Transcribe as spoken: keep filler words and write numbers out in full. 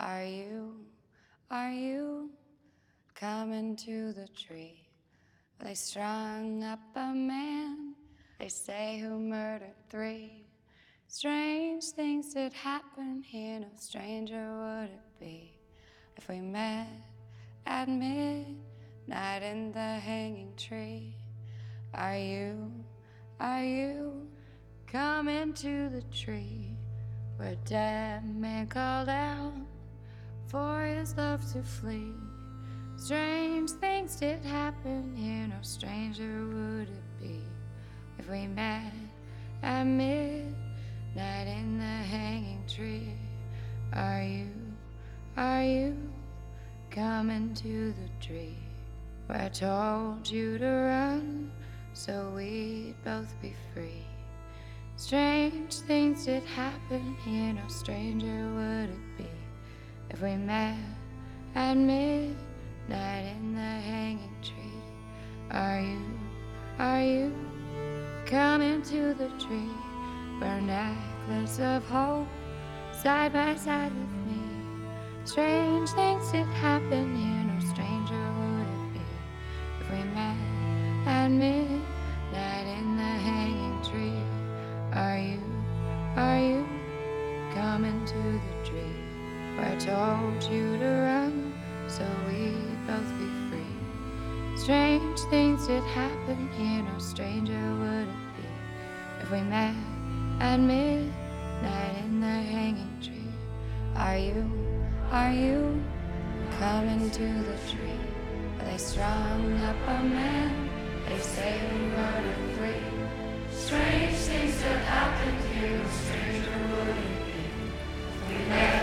Are you, are you coming to the tree? They strung up a man, they say, who murdered three. Strange things did happen here, no stranger would it be if we met at midnight in the hanging tree. Are you, are you coming to the tree where a dead man called out for his love to flee? Strange things did happen here, no stranger would it be if we met at midnight in the hanging tree. Are you, are you coming to the tree where I told you to run so we'd both be free? Strange things did happen here, no stranger would it be if we met at midnight in the hanging tree. Are you, are you coming to the tree where a necklace of hope side by side with me? Strange things did happen here, no stranger would it be if we met at midnight in the hanging tree. Are you, are you coming to the tree where I told you to run so we'd both be free? Strange things did happen here, no stranger would it be if we met at midnight in the hanging tree. Are you, are you coming to the tree where they strung up a man, they say we murdered three? Strange things that happened here, no stranger would it be if we met